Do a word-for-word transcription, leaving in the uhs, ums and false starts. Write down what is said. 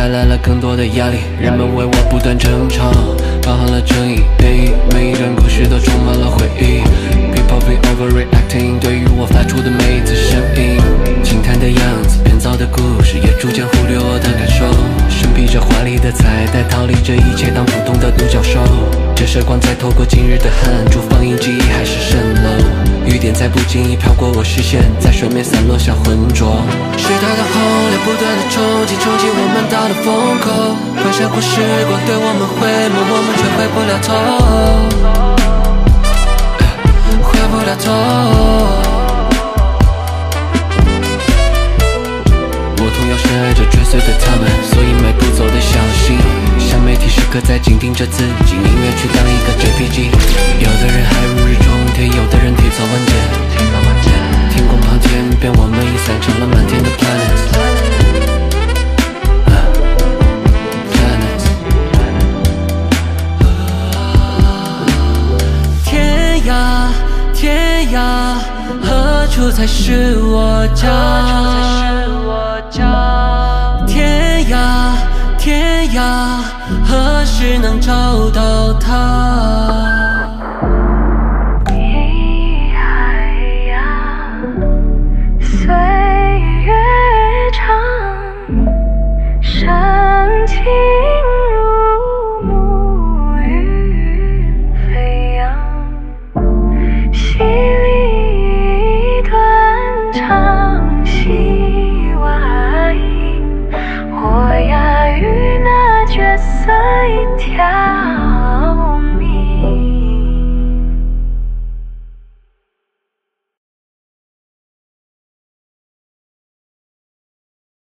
带来了更多的压力，人们为我不断争吵，包含了正义、变异，每一段故事都充满了回忆。People be overreacting， 对于我发出的每一次声音，轻弹的样子，编造的故事，也逐渐忽略我的感受。身披着华丽的彩带，逃离这一切，当普通的独角兽。折射光在透过今日的汗珠，放映记忆还是蜃楼。雨点在不经意飘过我视线，在水面散落下浑浊。时代的洪流不断的冲击，冲击我们到了风口。回闪过时光对我们回眸，我们却回不了头，回不了头。我同样深爱着追随的他们，所以每步走得小心。像媒体时刻在紧盯着自己，宁愿去当一个 J P G。 有的人还如日中天，有的人体操万剑。天空旁天边，我们已散成了满天的 planets、uh, planets。 天涯天涯，何处才是我家？天涯天涯，何时能找到它？ 一海洋，岁月长。